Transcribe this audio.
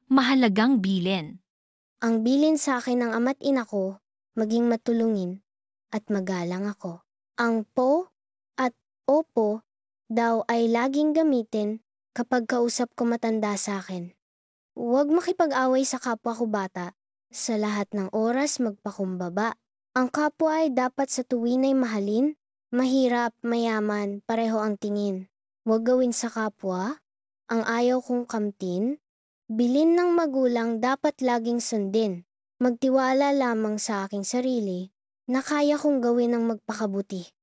mahalagang bilin. Ang bilin sa akin ng ama't ina ko, maging matulungin at magalang ako. Ang po at opo daw ay laging gamitin kapag kausap ko matanda sa akin. Huwag makipag-away sa kapwa ko bata. Sa lahat ng oras magpakumbaba. Ang kapwa ay dapat sa tuwin ay mahalin. Mahirap, mayaman, pareho ang tingin. Huwag gawin sa kapwa ang ayaw kong kamtin. Bilin ng magulang dapat laging sundin. Magtiwala lamang sa aking sarili na kaya kong gawin ang magpakabuti.